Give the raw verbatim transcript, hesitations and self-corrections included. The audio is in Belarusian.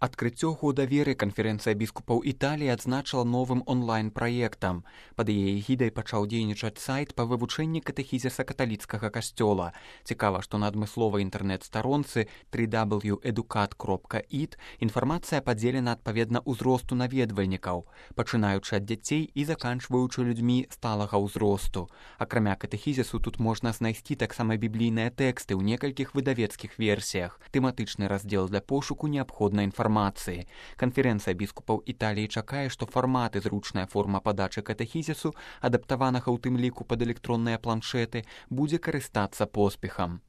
Адкрыццё года веры канферэнцыя біскупаў Італіі адзначыла новым онлайн-праектам. Пад яе эгідай пачаў дзейнічаць сайт па вывучэнні катэхізіса каталіцкага касцёла. Цікава, што на адмысловай інтэрнэт-старонцы три дабл ю educat кропка ит інфармацыя падзелена адпаведна ўзросту наведвальнікаў, пачынаючы ад дзяцей і заканчваючы людзьмі сталага ўзросту. Акрамя катэхізісу тут можна знайсці таксама біблійныя тэксты ў некалькіх выдавецкіх версіях, тэматычны раздзел для пошуку неабходнай інфармацыі. Канферэнцыя біскупаў Італіі чакае, што фармат і зручная форма падачы катэхізісу, адаптаванага ў тым ліку пад электронныя планшеты, будзе карыстацца поспехам.